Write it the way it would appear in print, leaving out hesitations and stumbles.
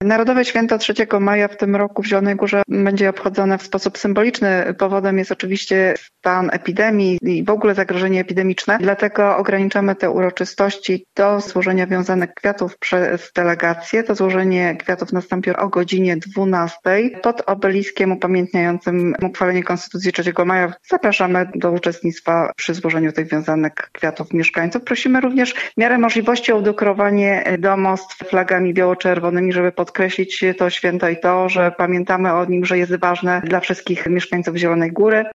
Narodowe Święto 3 maja w tym roku w Zielonej Górze będzie obchodzone w sposób symboliczny. Powodem jest oczywiście stan epidemii i w ogóle zagrożenie epidemiczne. Dlatego ograniczamy te uroczystości do złożenia wiązanek kwiatów przez delegację. To złożenie kwiatów nastąpi o godzinie 12 pod obeliskiem upamiętniającym uchwalenie Konstytucji 3 maja. Zapraszamy do uczestnictwa przy złożeniu tych wiązanek kwiatów mieszkańców. Prosimy również w miarę możliwości o udekorowanie domostw flagami biało-czerwonymi, żeby podkreślić to święto i to, że pamiętamy o nim, że jest ważne dla wszystkich mieszkańców Zielonej Góry.